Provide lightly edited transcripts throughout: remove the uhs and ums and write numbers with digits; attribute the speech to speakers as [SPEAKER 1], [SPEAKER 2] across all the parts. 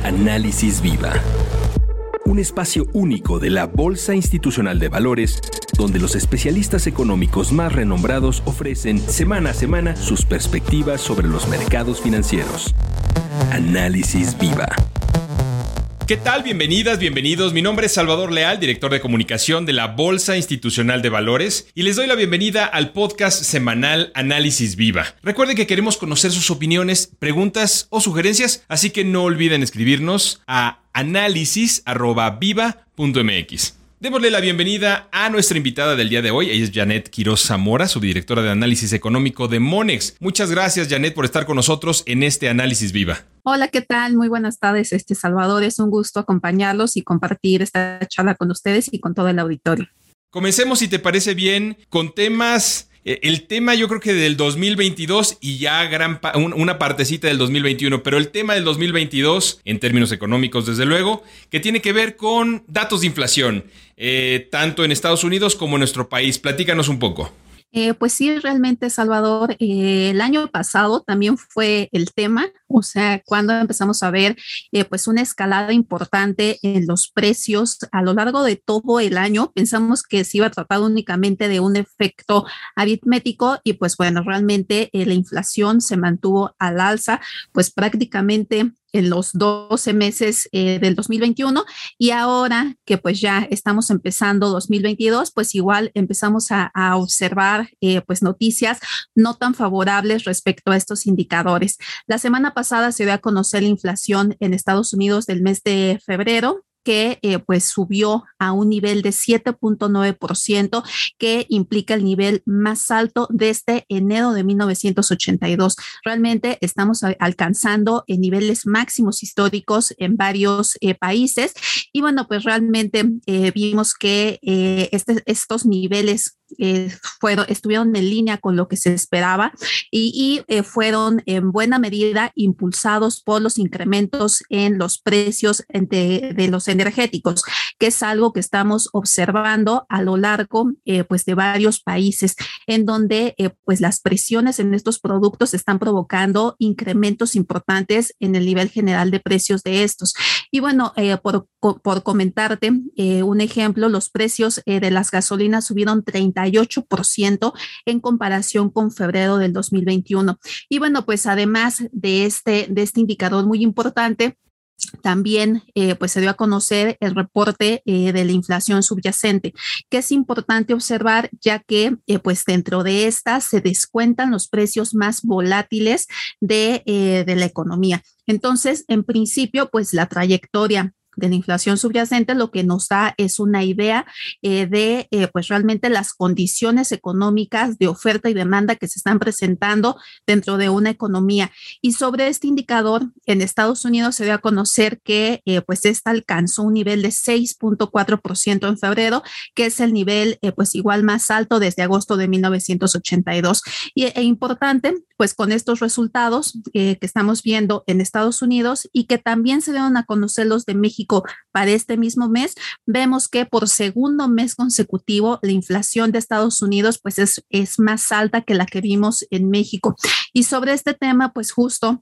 [SPEAKER 1] Análisis Viva. Un espacio único de la Bolsa Institucional de Valores, donde los especialistas económicos más renombrados ofrecen semana a semana sus perspectivas sobre los mercados financieros. Análisis Viva.
[SPEAKER 2] ¿Qué tal? Bienvenidas, bienvenidos. Mi nombre es Salvador Leal, director de comunicación de la Bolsa Institucional de Valores, y les doy la bienvenida al podcast semanal Análisis Viva. Recuerden que queremos conocer sus opiniones, preguntas o sugerencias, así que no olviden escribirnos a análisis@viva.mx. Démosle la bienvenida a nuestra invitada del día de hoy. Ella es Janet Quiroz Zamora, subdirectora de análisis económico de Monex. Muchas gracias, Janet, por estar con nosotros en este Análisis Viva.
[SPEAKER 3] Hola, ¿qué tal? Muy buenas tardes, Salvador. Es un gusto acompañarlos y compartir esta charla con ustedes y con todo el auditorio.
[SPEAKER 2] Comencemos, si te parece bien, con temas... El tema yo creo que del 2022 y ya una partecita del 2021, pero el tema del 2022 en términos económicos desde luego, que tiene que ver con datos de inflación, tanto en Estados Unidos como en nuestro país. Platícanos un poco.
[SPEAKER 3] Pues sí, realmente, Salvador, el año pasado también fue el tema, o sea, cuando empezamos a ver pues una escalada importante en los precios a lo largo de todo el año. Pensamos que se iba a tratar únicamente de un efecto aritmético y pues bueno, realmente la inflación se mantuvo al alza, pues prácticamente en los 12 meses del 2021, y ahora que pues ya estamos empezando 2022, pues igual empezamos a observar pues noticias no tan favorables respecto a estos indicadores. La semana pasada se dio a conocer la inflación en Estados Unidos del mes de febrero, que pues subió a un nivel de 7.9%, que implica el nivel más alto desde enero de 1982. Realmente estamos alcanzando niveles máximos históricos en varios países, y bueno, pues realmente vimos que estos niveles estuvieron en línea con lo que se esperaba y fueron en buena medida impulsados por los incrementos en los precios de los energéticos, que es algo que estamos observando a lo largo pues de varios países, en donde pues las presiones en estos productos están provocando incrementos importantes en el nivel general de precios de estos. Y bueno, por comentarte un ejemplo, los precios de las gasolinas subieron 38% en comparación con febrero del 2021. Y bueno, pues además de este indicador muy importante, también pues se dio a conocer el reporte de la inflación subyacente, que es importante observar, ya que pues dentro de esta se descuentan los precios más volátiles de la economía. Entonces, en principio, pues la trayectoria de la inflación subyacente lo que nos da es una idea de pues realmente las condiciones económicas de oferta y demanda que se están presentando dentro de una economía. Y sobre este indicador, en Estados Unidos se dio a conocer que pues esta alcanzó un nivel de 6.4% en febrero, que es el nivel pues igual más alto desde agosto de 1982. E importante, pues con estos resultados que estamos viendo en Estados Unidos y que también se dieron a conocer los de México para este mismo mes, vemos que por segundo mes consecutivo la inflación de Estados Unidos pues es más alta que la que vimos en México. Y sobre este tema, pues justo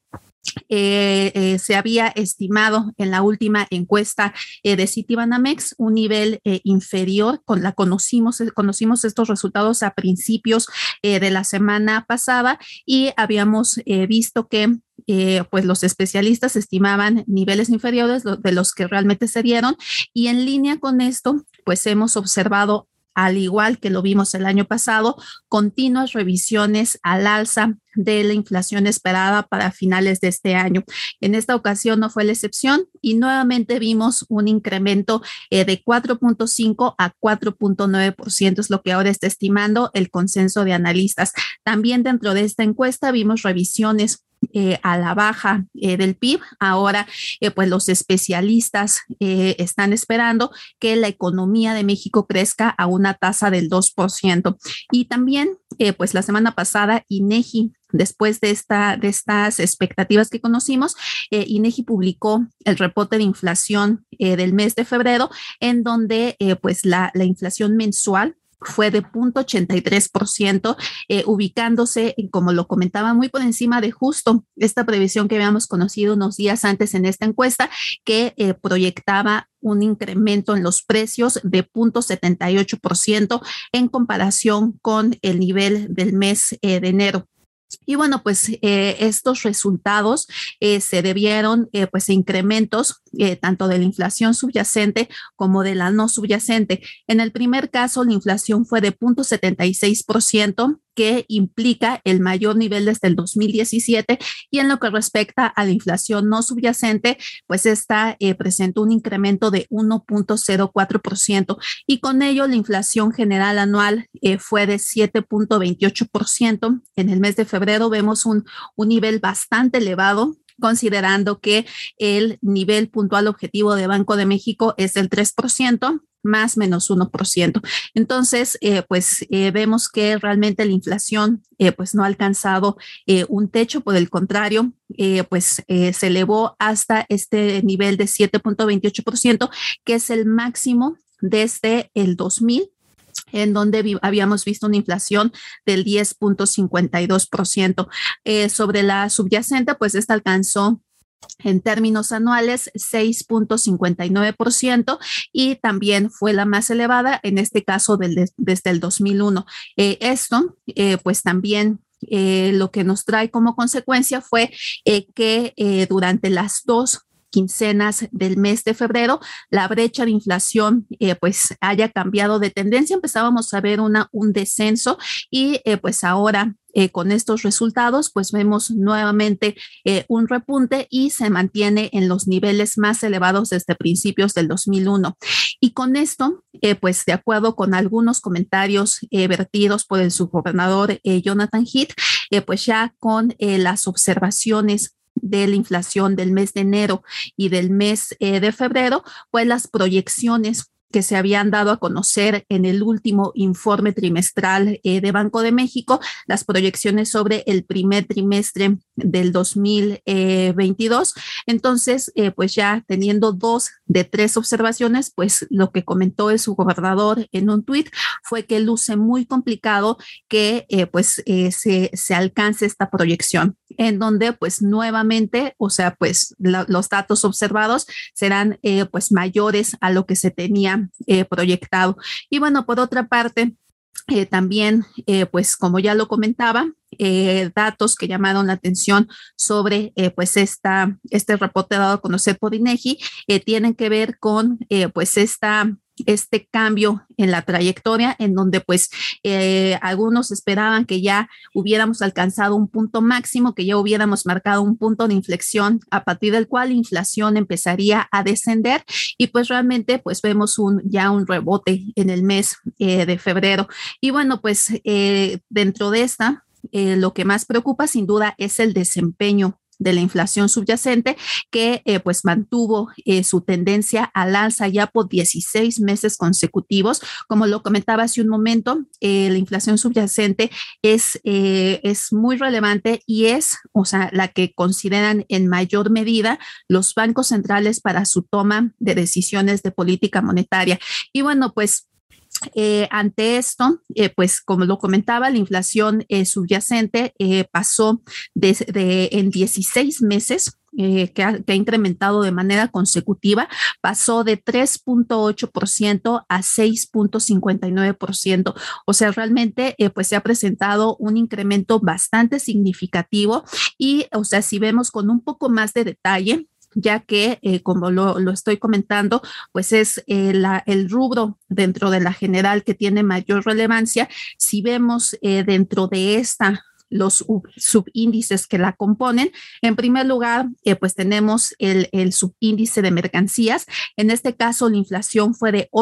[SPEAKER 3] se había estimado en la última encuesta de Citibanamex un nivel inferior, conocimos estos resultados a principios de la semana pasada, y habíamos visto que pues los especialistas estimaban niveles inferiores de los que realmente se dieron, y en línea con esto pues hemos observado, al igual que lo vimos el año pasado, continuas revisiones al alza de la inflación esperada para finales de este año. En esta ocasión no fue la excepción y nuevamente vimos un incremento de 4.5 a 4.9%, es lo que ahora está estimando el consenso de analistas. También dentro de esta encuesta vimos revisiones a la baja del PIB. Ahora, pues los especialistas están esperando que la economía de México crezca a una tasa del 2%. Y también, pues la semana pasada, INEGI, después de estas expectativas que conocimos, INEGI publicó el reporte de inflación del mes de febrero, en donde pues la inflación mensual fue de 0.83%, ubicándose, como lo comentaba, muy por encima de justo esta previsión que habíamos conocido unos días antes en esta encuesta, que proyectaba un incremento en los precios de 0.78% en comparación con el nivel del mes de enero. Y bueno, pues estos resultados se debieron pues a incrementos tanto de la inflación subyacente como de la no subyacente. En el primer caso, la inflación fue de 0.76%, que implica el mayor nivel desde el 2017, y en lo que respecta a la inflación no subyacente, pues esta presentó un incremento de 1.04%, y con ello la inflación general anual fue de 7.28%. En el mes de febrero vemos un nivel bastante elevado, considerando que el nivel puntual objetivo de Banco de México es del 3%, más menos 1%. Entonces, vemos que realmente la inflación pues no ha alcanzado un techo, por el contrario, se elevó hasta este nivel de 7.28%, que es el máximo desde el 2000, en donde habíamos visto una inflación del 10.52%. Sobre la subyacente, pues esta alcanzó en términos anuales 6.59%, y también fue la más elevada, en este caso desde el 2001. Esto, pues también lo que nos trae como consecuencia fue que durante las dos quincenas del mes de febrero, la brecha de inflación pues haya cambiado de tendencia. Empezábamos a ver un descenso, y pues ahora con estos resultados pues vemos nuevamente un repunte, y se mantiene en los niveles más elevados desde principios del 2001. Y con esto, pues de acuerdo con algunos comentarios vertidos por el subgobernador Jonathan Heath, pues ya con las observaciones de la inflación del mes de enero y del mes de febrero, pues las proyecciones que se habían dado a conocer en el último informe trimestral de Banco de México, las proyecciones sobre el primer trimestre del 2022. Entonces, pues ya teniendo 2 de 3 observaciones, pues lo que comentó el subgobernador en un tuit fue que luce muy complicado que se alcance esta proyección, en donde pues nuevamente, o sea, pues los datos observados serán pues mayores a lo que se tenía proyectado. Y bueno, por otra parte, también, pues como ya lo comentaba, datos que llamaron la atención sobre pues este reporte dado a conocer por INEGI tienen que ver con pues este cambio en la trayectoria, en donde pues algunos esperaban que ya hubiéramos alcanzado un punto máximo, que ya hubiéramos marcado un punto de inflexión a partir del cual la inflación empezaría a descender, y pues realmente pues vemos ya un rebote en el mes de febrero. Y bueno, pues dentro de esta, lo que más preocupa sin duda es el desempeño de la inflación subyacente, que pues mantuvo su tendencia al alza ya por 16 meses consecutivos. Como lo comentaba hace un momento, la inflación subyacente es muy relevante, y es, o sea, la que consideran en mayor medida los bancos centrales para su toma de decisiones de política monetaria. Y bueno, pues ante esto, pues como lo comentaba, la inflación subyacente pasó en 16 meses, que ha incrementado de manera consecutiva, pasó de 3.8% a 6.59%. O sea, realmente pues se ha presentado un incremento bastante significativo, y, o sea, si vemos con un poco más de detalle, ya que, como lo estoy comentando, pues es el rubro dentro de la general que tiene mayor relevancia. Si vemos dentro de esta los subíndices que la componen, en primer lugar, pues tenemos el subíndice de mercancías. En este caso, la inflación fue de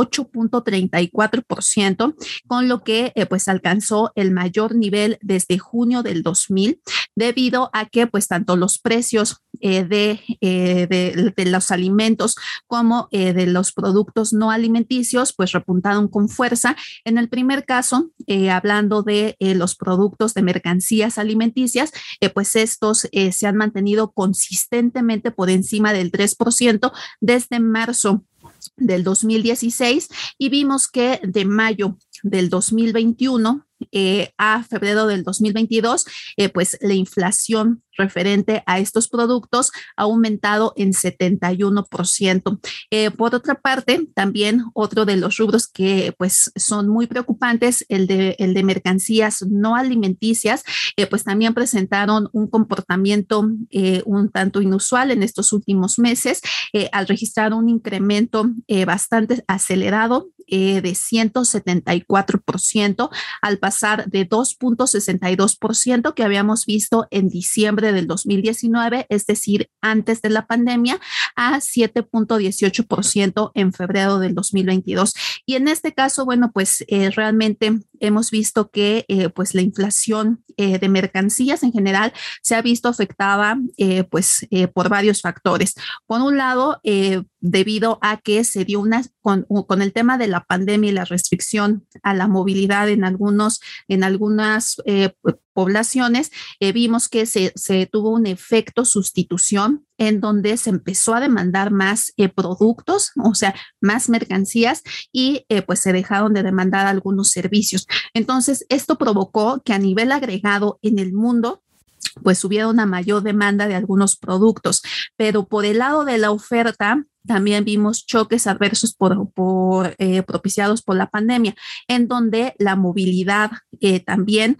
[SPEAKER 3] 8.34%, con lo que pues alcanzó el mayor nivel desde junio del 2000, debido a que pues tanto los precios de los alimentos como de los productos no alimenticios pues repuntaron con fuerza. En el primer caso, hablando de los productos de mercancías alimenticias, pues estos se han mantenido consistentemente por encima del 3% desde marzo del 2016, y vimos que de mayo del 2021 a febrero del 2022, pues la inflación referente a estos productos ha aumentado en 71%. Por otra parte, también otro de los rubros que pues son muy preocupantes, el de mercancías no alimenticias, pues también presentaron un comportamiento un tanto inusual en estos últimos meses, al registrar un incremento bastante acelerado de 174%, al pasar de 2.62% que habíamos visto en diciembre del 2019, es decir, antes de la pandemia, a 7.18% en febrero del 2022. Y en este caso, bueno, pues realmente hemos visto que pues la inflación de mercancías en general se ha visto afectada por varios factores. Por un lado, debido a que se dio con el tema de la pandemia y la restricción a la movilidad en algunas poblaciones, vimos que se tuvo un efecto sustitución en donde se empezó a demandar más productos, o sea, más mercancías, y pues se dejaron de demandar algunos servicios. Entonces, esto provocó que a nivel agregado en el mundo, pues hubiera una mayor demanda de algunos productos, pero por el lado de la oferta, también vimos choques adversos propiciados por la pandemia, en donde la movilidad también,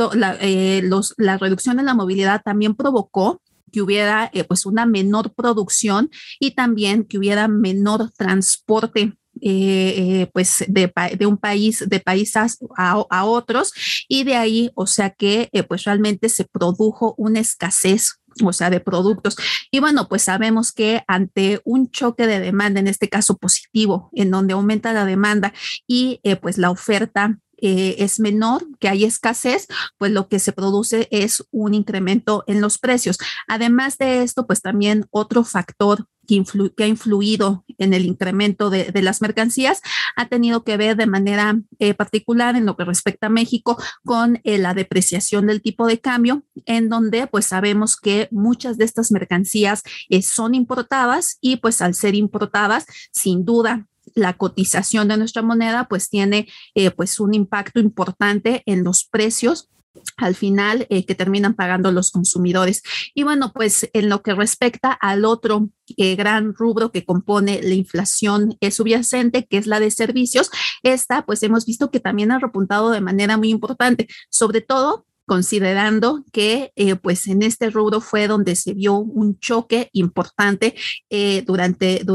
[SPEAKER 3] la reducción en la movilidad también provocó que hubiera pues una menor producción y también que hubiera menor transporte pues de un país, de países a otros, y de ahí, o sea que pues realmente se produjo una escasez, o sea, de productos. Y bueno, pues sabemos que ante un choque de demanda, en este caso positivo, en donde aumenta la demanda y pues la oferta es menor, que hay escasez, pues lo que se produce es un incremento en los precios. Además de esto, pues también otro factor que ha influido en el incremento de las mercancías ha tenido que ver de manera particular en lo que respecta a México con la depreciación del tipo de cambio, en donde pues sabemos que muchas de estas mercancías son importadas y pues al ser importadas, sin duda, la cotización de nuestra moneda pues tiene pues un impacto importante en los precios al final que terminan pagando los consumidores. Y bueno, pues en lo que respecta al otro gran rubro que compone la inflación subyacente, que es la de servicios, esta pues hemos visto que también ha repuntado de manera muy importante, sobre todo considerando que pues en este rubro fue donde se vio un choque importante durante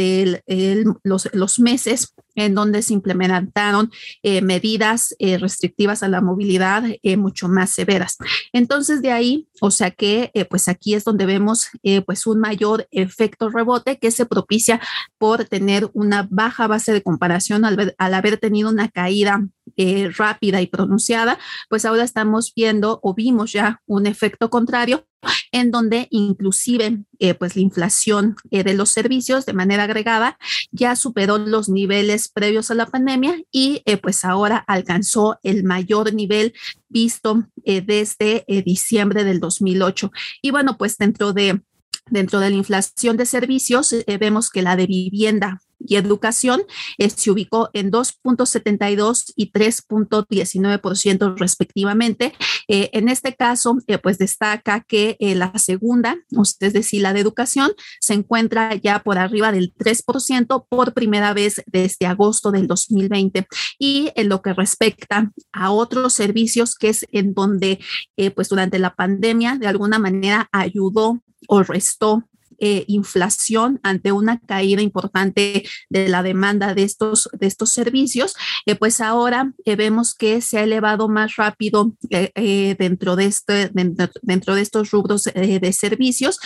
[SPEAKER 3] los meses en donde se implementaron medidas restrictivas a la movilidad mucho más severas. Entonces de ahí, o sea que pues aquí es donde vemos pues un mayor efecto rebote que se propicia por tener una baja base de comparación al haber tenido una caída rápida y pronunciada, pues ahora estamos viendo o vimos ya un efecto contrario en donde inclusive pues la inflación de los servicios de manera agregada ya superó los niveles previos a la pandemia y pues ahora alcanzó el mayor nivel visto desde diciembre del 2008. Y bueno, pues dentro de la inflación de servicios vemos que la de vivienda y educación se ubicó en 2.72 y 3.19% respectivamente. En este caso, pues destaca que la segunda, es decir, la de educación, se encuentra ya por arriba del 3% por primera vez desde agosto del 2020. Y en lo que respecta a otros servicios, que es en donde pues durante la pandemia de alguna manera ayudó o restó inflación ante una caída importante de la demanda de estos servicios, pues ahora vemos que se ha elevado más rápido dentro de estos rubros de servicios,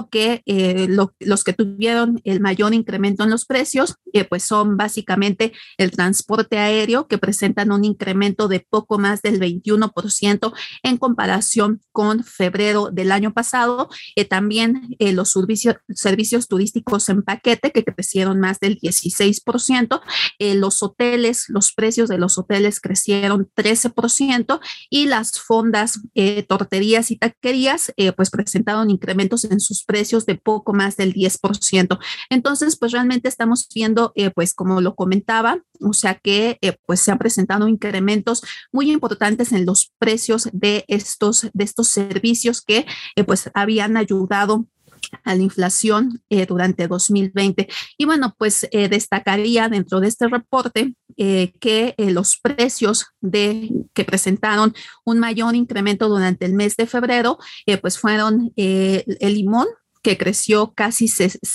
[SPEAKER 3] los que tuvieron el mayor incremento en los precios, pues son básicamente el transporte aéreo, que presentan un incremento de poco más del 21% en comparación con febrero del año pasado, también los servicios servicios turísticos en paquete, que crecieron más del 16%. Los precios de los hoteles crecieron 13%, y las fondas, torterías y taquerías, pues presentaron incrementos en sus precios de poco más del 10%. Entonces, pues realmente estamos viendo, pues como lo comentaba, o sea que pues se han presentado incrementos muy importantes en los precios de estos servicios que pues habían ayudado a la inflación durante 2020. Y bueno, pues destacaría dentro de este reporte que los precios que presentaron un mayor incremento durante el mes de febrero, pues fueron el limón, que creció casi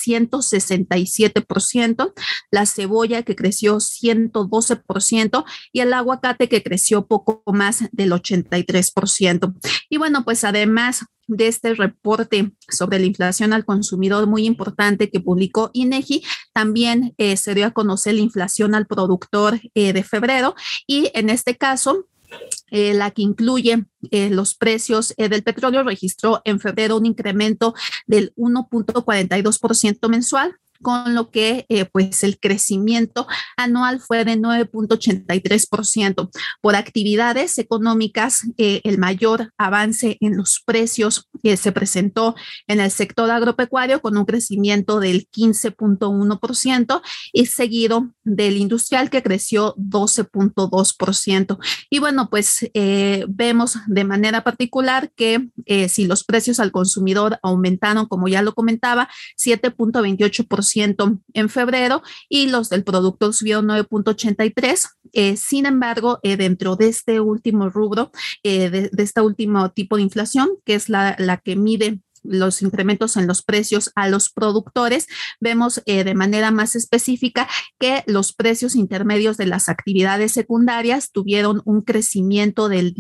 [SPEAKER 3] 167%, la cebolla, que creció 112%, y el aguacate, que creció poco más del 83%. Y bueno, pues además de este reporte sobre la inflación al consumidor muy importante que publicó INEGI, también se dio a conocer la inflación al productor de febrero, y en este caso la que incluye los precios del petróleo, registró en febrero un incremento del 1.42% mensual, con lo que pues el crecimiento anual fue de 9.83%. Por actividades económicas, el mayor avance en los precios se presentó en el sector agropecuario, con un crecimiento del 15.1%, y seguido del industrial, que creció 12.2%. Y bueno, pues vemos de manera particular que si los precios al consumidor aumentaron, como ya lo comentaba, 7.28% en febrero, y los del productor subieron 9.83%. Sin embargo, dentro de este último rubro, de este último tipo de inflación, que es la que mide los incrementos en los precios a los productores, vemos de manera más específica que los precios intermedios de las actividades secundarias tuvieron un crecimiento del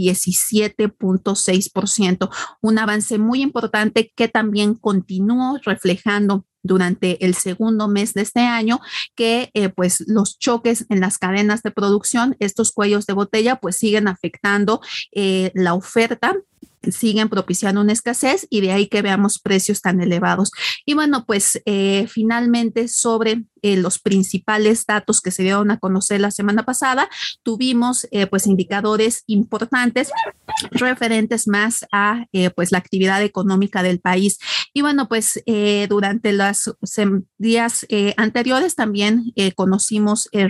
[SPEAKER 3] 17.6%, un avance muy importante que también continuó reflejando durante el segundo mes de este año, que pues los choques en las cadenas de producción, estos cuellos de botella, pues siguen afectando la oferta, siguen propiciando una escasez, y de ahí que veamos precios tan elevados. Y bueno, pues finalmente, sobre los principales datos que se dieron a conocer la semana pasada, tuvimos pues indicadores importantes referentes más a pues la actividad económica del país. Y bueno, pues durante los días anteriores también conocimos el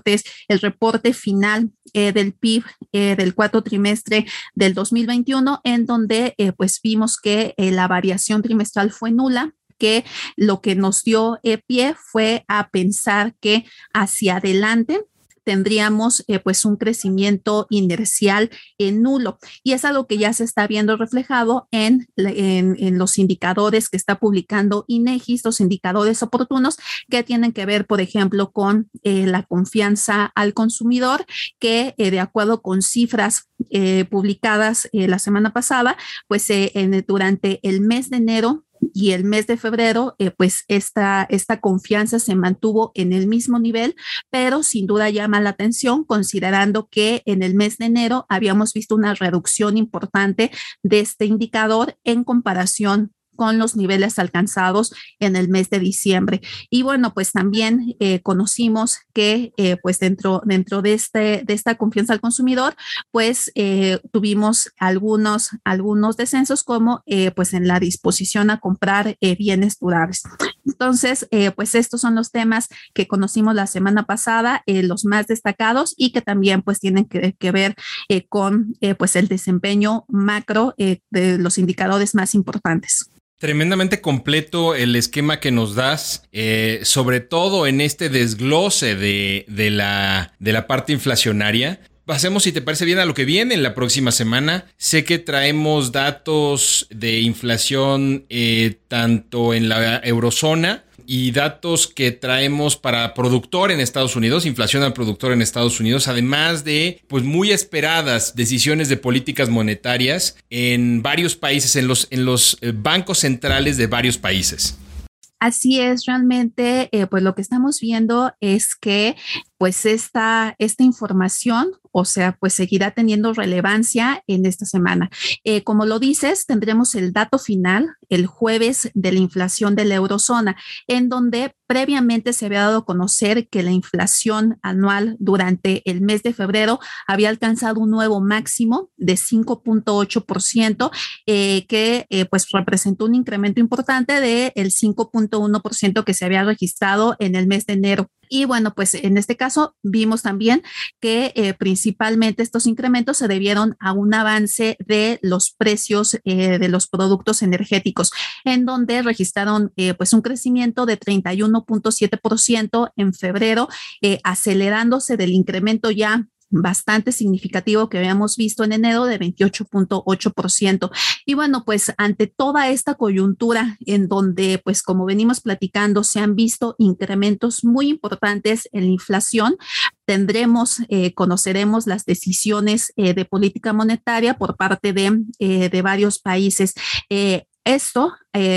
[SPEAKER 3] reporte final del PIB del cuarto trimestre del 2021, en donde pues vimos que la variación trimestral fue nula, que lo que nos dio pie fue a pensar que hacia adelante tendríamos pues un crecimiento inercial nulo, y es algo que ya se está viendo reflejado en los indicadores que está publicando INEGI, los indicadores oportunos que tienen que ver, por ejemplo, con la confianza al consumidor, que de acuerdo con cifras publicadas la semana pasada, pues durante el mes de enero y el mes de febrero, pues esta confianza se mantuvo en el mismo nivel, pero sin duda llama la atención, considerando que en el mes de enero habíamos visto una reducción importante de este indicador en comparación con los niveles alcanzados en el mes de diciembre. Y bueno, pues también conocimos que pues dentro de esta confianza al consumidor, pues tuvimos algunos descensos, como pues en la disposición a comprar bienes durables. Entonces, pues estos son los temas que conocimos la semana pasada, los más destacados, y que también pues tienen que ver con pues el desempeño macro de los indicadores más importantes.
[SPEAKER 2] Tremendamente completo el esquema que nos das, sobre todo en este desglose de la parte inflacionaria. Pasemos, si te parece bien, a lo que viene en la próxima semana. Sé que traemos datos de inflación tanto en la eurozona y datos que traemos para productor en Estados Unidos, inflación al productor en Estados Unidos, además de pues muy esperadas decisiones de políticas monetarias en varios países, en los bancos centrales de varios países.
[SPEAKER 3] Así es, realmente, pues lo que estamos viendo es que pues esta información, o sea, pues seguirá teniendo relevancia en esta semana. Como lo dices, tendremos el dato final el jueves de la inflación de la eurozona, en donde previamente se había dado a conocer que la inflación anual durante el mes de febrero había alcanzado un nuevo máximo de 5.8%, que pues representó un incremento importante del 5.1% que se había registrado en el mes de enero. Y bueno, pues en este caso vimos también que principalmente estos incrementos se debieron a un avance de los precios de los productos energéticos, en donde registraron pues un crecimiento de 31.7% en febrero, acelerándose del incremento ya bastante significativo que habíamos visto en enero de 28.8%. Y bueno, pues ante toda esta coyuntura en donde, pues como venimos platicando, se han visto incrementos muy importantes en la inflación, conoceremos las decisiones de política monetaria por parte de varios países. Esto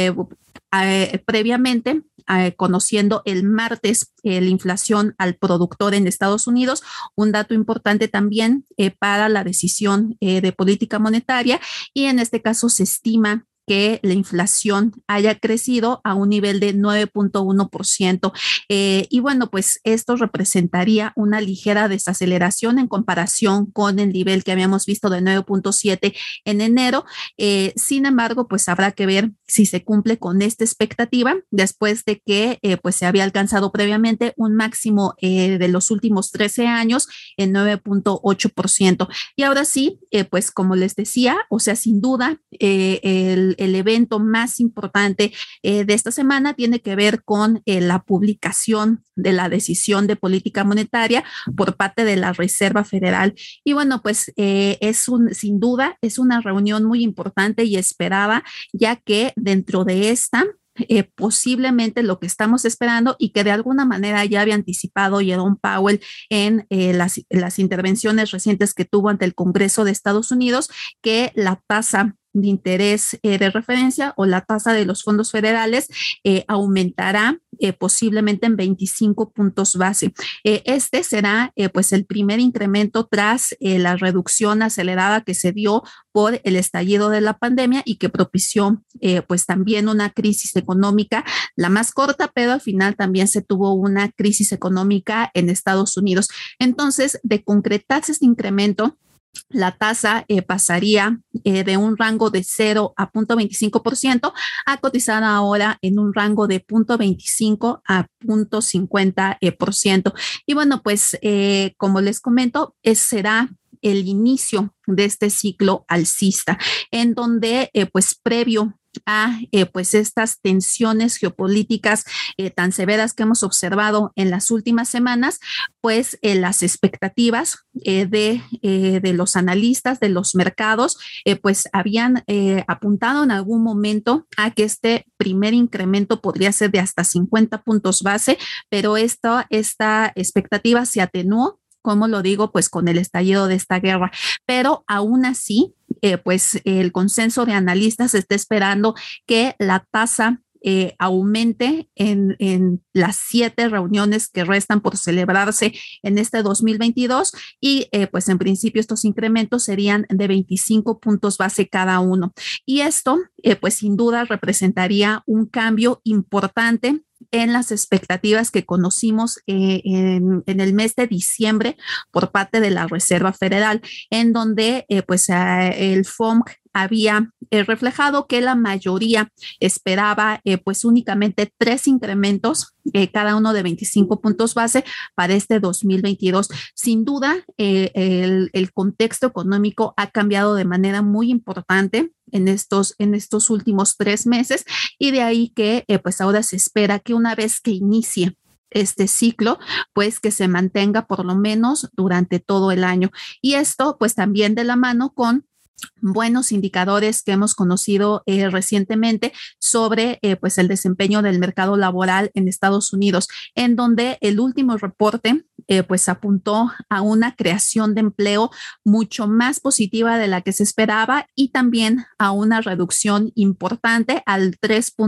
[SPEAKER 3] previamente, conociendo el martes la inflación al productor en Estados Unidos, un dato importante también para la decisión de política monetaria, y en este caso se estima que la inflación haya crecido a un nivel de 9.1%. Y bueno, pues esto representaría una ligera desaceleración en comparación con el nivel que habíamos visto de 9.7 en enero. Sin embargo, pues habrá que ver si se cumple con esta expectativa después de que pues se había alcanzado previamente un máximo de los últimos 13 años en 9.8%. Y ahora sí, pues como les decía, o sea, sin duda, el evento más importante de esta semana tiene que ver con la publicación de la decisión de política monetaria por parte de la Reserva Federal. Y bueno, pues sin duda es una reunión muy importante y esperada, ya que dentro de esta posiblemente lo que estamos esperando y que de alguna manera ya había anticipado Jerome Powell en las intervenciones recientes que tuvo ante el Congreso de Estados Unidos, que la tasa de interés de referencia o la tasa de los fondos federales aumentará posiblemente en 25 puntos base. Este será pues el primer incremento tras la reducción acelerada que se dio por el estallido de la pandemia y que propició pues también una crisis económica, la más corta, pero al final también se tuvo una crisis económica en Estados Unidos. Entonces, de concretarse este incremento, la tasa pasaría de un rango de 0 a 0.25% a cotizar ahora en un rango de 0.25 a 0.50%. Y bueno, pues como les comento, será el inicio de este ciclo alcista, en donde pues previo a pues estas tensiones geopolíticas tan severas que hemos observado en las últimas semanas, pues las expectativas de los analistas, de los mercados, pues habían apuntado en algún momento a que este primer incremento podría ser de hasta 50 puntos base, pero esta expectativa se atenuó, como lo digo, pues con el estallido de esta guerra, pero aún así, pues el consenso de analistas está esperando que la tasa aumente en las 7 reuniones que restan por celebrarse en este 2022 y pues en principio estos incrementos serían de 25 puntos base cada uno. Y esto pues sin duda representaría un cambio importante en las expectativas que conocimos en el mes de diciembre por parte de la Reserva Federal, en donde pues el FOMC había reflejado que la mayoría esperaba pues únicamente 3 incrementos, cada uno de 25 puntos base para este 2022. Sin duda, el contexto económico ha cambiado de manera muy importante en estos últimos 3 meses, y de ahí que pues ahora se espera que una vez que inicie este ciclo, pues que se mantenga por lo menos durante todo el año. Y esto pues también de la mano con buenos indicadores que hemos conocido recientemente sobre pues el desempeño del mercado laboral en Estados Unidos, en donde el último reporte pues apuntó a una creación de empleo mucho más positiva de la que se esperaba y también a una reducción importante al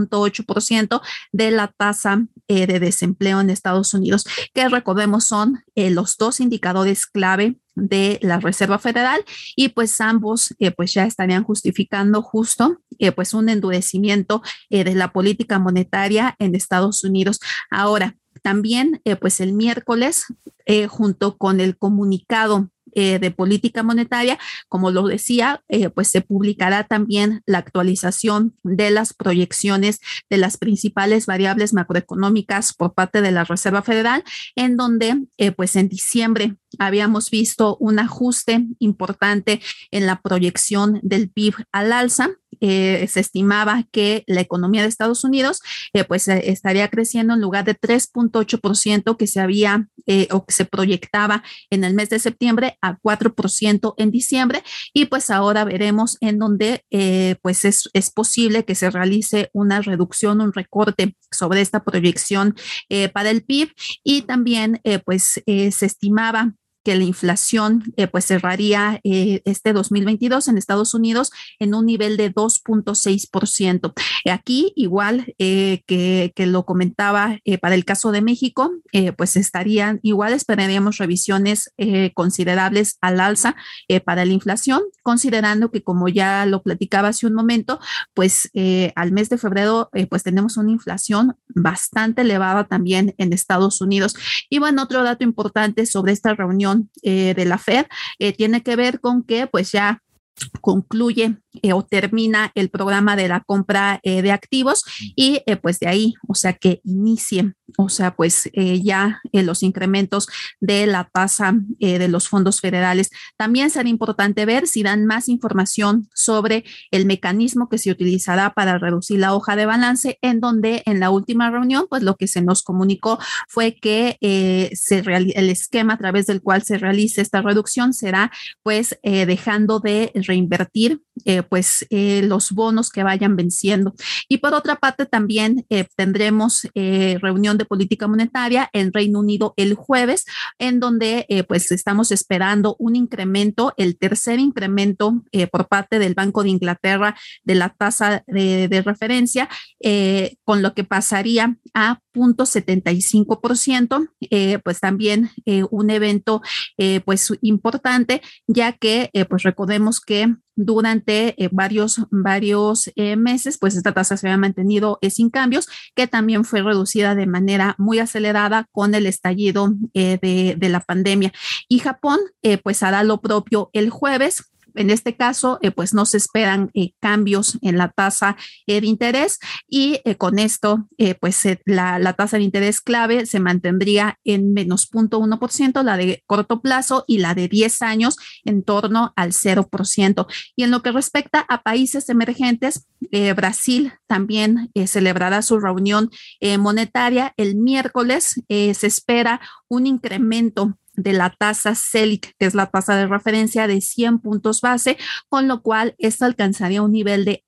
[SPEAKER 3] 3.8% de la tasa de desempleo en Estados Unidos, que recordemos son los dos indicadores clave de la Reserva Federal y pues ambos pues ya estarían justificando justo pues un endurecimiento de la política monetaria en Estados Unidos. Ahora, también pues el miércoles junto con el comunicado de política monetaria, como lo decía, pues se publicará también la actualización de las proyecciones de las principales variables macroeconómicas por parte de la Reserva Federal, en donde pues en diciembre habíamos visto un ajuste importante en la proyección del PIB al alza. Se estimaba que la economía de Estados Unidos pues estaría creciendo en lugar de 3.8% que se había o que se proyectaba en el mes de septiembre a 4% en diciembre, y pues ahora veremos en donde pues es posible que se realice una reducción, un recorte sobre esta proyección para el PIB, y también pues se estimaba que la inflación pues cerraría este 2022 en Estados Unidos en un nivel de 2.6%. Aquí, igual que lo comentaba para el caso de México, pues estarían igual, esperaríamos revisiones considerables al alza para la inflación, considerando que, como ya lo platicaba hace un momento, pues al mes de febrero pues tenemos una inflación bastante elevada también en Estados Unidos. Y bueno, otro dato importante sobre esta reunión de la Fed tiene que ver con que pues ya concluye o termina el programa de la compra de activos y pues de ahí, o sea, que inicie, o sea, pues ya los incrementos de la tasa de los fondos federales. También será importante ver si dan más información sobre el mecanismo que se utilizará para reducir la hoja de balance, en donde en la última reunión, pues lo que se nos comunicó fue que el esquema a través del cual se realice esta reducción será pues dejando de reinvertir los bonos que vayan venciendo. Y por otra parte también tendremos reunión de política monetaria en Reino Unido el jueves, en donde pues estamos esperando un incremento, el tercer incremento por parte del Banco de Inglaterra de la tasa de referencia, con lo que pasaría a 0.75%, pues también un evento pues importante, ya que pues recordemos que durante varios meses, pues esta tasa se había mantenido sin cambios, que también fue reducida de manera muy acelerada con el estallido de la pandemia. Y Japón, pues hará lo propio el jueves. En este caso, pues no se esperan cambios en la tasa de interés, y con esto, pues la tasa de interés clave se mantendría en menos 0.1%, la de corto plazo, y la de 10 años en torno al 0%. Y en lo que respecta a países emergentes, Brasil también celebrará su reunión monetaria el miércoles. Se espera un incremento de la tasa Selic, que es la tasa de referencia, de 100 puntos base, con lo cual esta alcanzaría un nivel de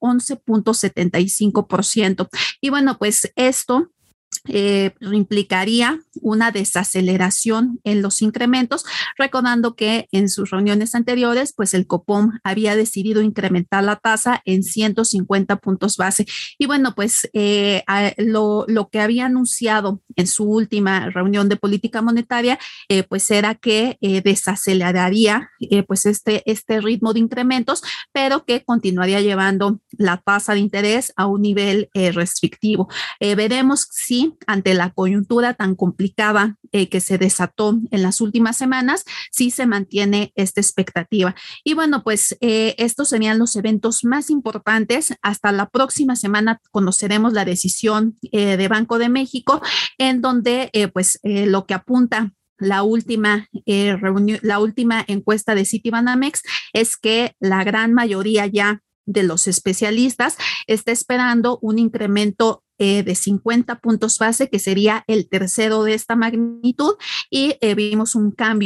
[SPEAKER 3] 11.75%. Y bueno, pues esto implicaría una desaceleración en los incrementos, recordando que en sus reuniones anteriores, pues el Copom había decidido incrementar la tasa en 150 puntos base. Y bueno, pues lo que había anunciado en su última reunión de política monetaria, pues era que desaceleraría pues este ritmo de incrementos, pero que continuaría llevando la tasa de interés a un nivel restrictivo. Veremos si ante la coyuntura tan complicada que se desató en las últimas semanas, sí se mantiene esta expectativa. Y bueno, pues estos serían los eventos más importantes. Hasta la próxima semana conoceremos la decisión de Banco de México, en donde lo que apunta la última encuesta de Citibanamex es que la gran mayoría ya de los especialistas está esperando un incremento de 50 puntos base, que sería el tercero de esta magnitud, y vimos un cambio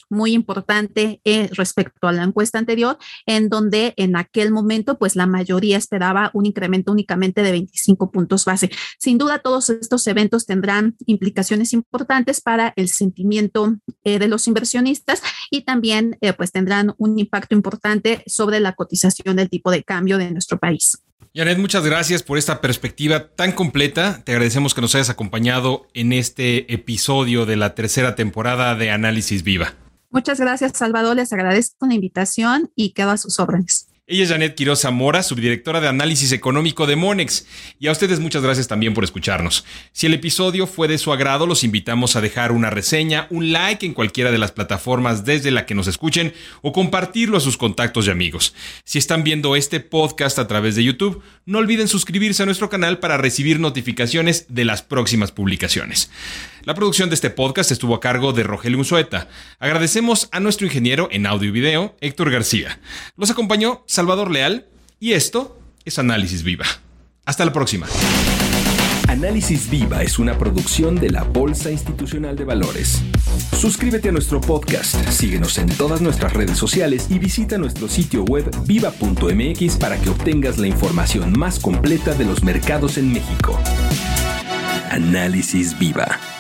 [SPEAKER 3] muy importante respecto a la encuesta anterior, en donde en aquel momento pues la mayoría esperaba un incremento únicamente de 25 puntos base. Sin duda todos estos eventos tendrán implicaciones importantes para el sentimiento de los inversionistas y también pues tendrán un impacto importante sobre la cotización del tipo de cambio de nuestro país.
[SPEAKER 2] Janet, muchas gracias por esta perspectiva tan completa. Te agradecemos que nos hayas acompañado en este episodio de la tercera temporada de Análisis Viva.
[SPEAKER 3] Muchas gracias, Salvador. Les agradezco la invitación y quedo a sus órdenes.
[SPEAKER 2] Ella es Janet Quiroz Zamora, subdirectora de Análisis Económico de Monex. Y a ustedes muchas gracias también por escucharnos. Si el episodio fue de su agrado, los invitamos a dejar una reseña, un like en cualquiera de las plataformas desde la que nos escuchen o compartirlo a sus contactos y amigos. Si están viendo este podcast a través de YouTube, no olviden suscribirse a nuestro canal para recibir notificaciones de las próximas publicaciones. La producción de este podcast estuvo a cargo de Rogelio Unzueta. Agradecemos a nuestro ingeniero en audio y video, Héctor García. Los acompañó Salvador Leal y esto es Análisis Viva. Hasta la próxima.
[SPEAKER 1] Análisis Viva es una producción de la Bolsa Institucional de Valores. Suscríbete a nuestro podcast, síguenos en todas nuestras redes sociales y visita nuestro sitio web viva.mx para que obtengas la información más completa de los mercados en México. Análisis Viva.